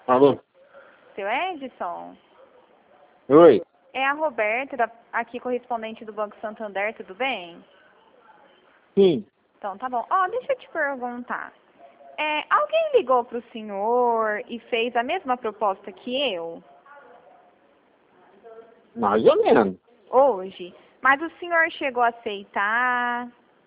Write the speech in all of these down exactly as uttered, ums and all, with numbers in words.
Alô? Seu Edson? Oi? É a Roberta, da, aqui correspondente do Banco Santander, tudo bem? Sim. Então, tá bom. Ó, deixa eu te perguntar. É, alguém ligou pro senhor e fez a mesma proposta que eu? Mais ou menos. Hoje? Mas o senhor chegou a aceitar?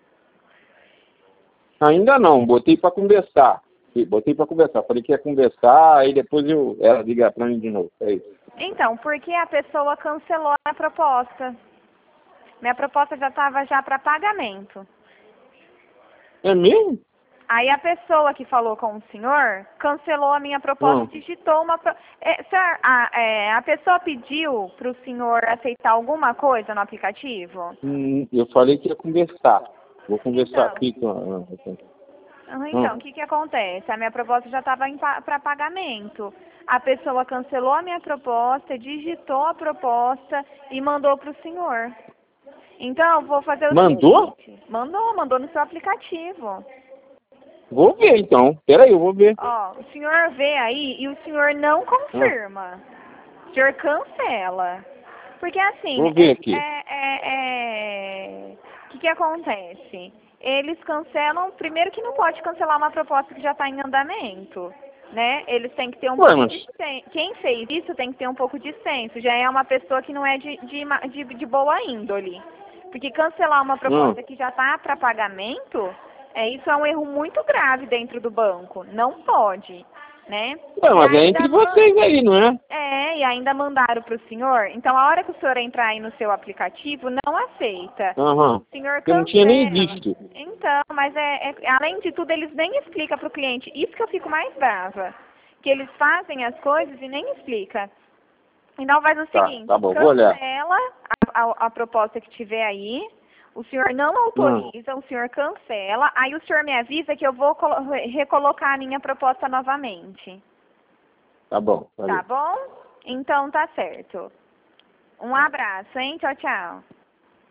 Ainda não, botei pra conversar. Botei pra conversar. Falei que ia conversar, aí depois eu, ela liga pra mim de novo. É isso. Então, porque a pessoa cancelou a proposta. Minha proposta já estava já para pagamento. É mesmo? Aí a pessoa que falou com o senhor cancelou a minha proposta Hum. e digitou uma... Pro... É, senhor, a, é, a pessoa pediu para o senhor aceitar alguma coisa no aplicativo? Hum, eu falei que ia conversar. Vou conversar Então, aqui com a... ah, Hum. então o que, que acontece? A minha proposta já estava para pagamento. A pessoa cancelou a minha proposta, digitou a proposta e mandou para o senhor. Então, eu vou fazer o Mandou? seguinte. Mandou, mandou no seu aplicativo. Vou ver então. Peraí, eu vou ver. Ó, o senhor vê aí e o senhor não Hum. confirma. O senhor cancela. Porque assim, Vou ver é... aqui. é, é, é... O que, que acontece? Eles cancelam, primeiro que não pode cancelar uma proposta que já está em andamento. Né? Eles têm que ter um Ué, pouco mas... de senso. Quem fez isso tem que ter um pouco de senso. Já é uma pessoa que não é de, de, de, de boa índole. Porque cancelar uma proposta Hum. que já está para pagamento, é, isso é um erro muito grave dentro do banco. Não pode, né? Ué, E mas é ainda entre man- vocês aí, não é? é, e ainda mandaram para o senhor. Então, a hora que o senhor entrar aí no seu aplicativo, não aceita. Aham. O senhor Eu não tinha nem cancela. visto. Então, mas é, é- além de tudo, eles nem explicam para o cliente. Isso que eu fico mais brava. Que eles fazem as coisas e nem explicam. Então faz o Tá, seguinte, tá bom, vou olhar. cancela a, a, a proposta que tiver aí, o senhor não Hum. autoriza, o senhor cancela, aí o senhor me avisa que eu vou colo- recolocar a minha proposta novamente. Tá bom, valeu. Tá bom? Então tá certo. Um abraço, hein? Tchau, tchau.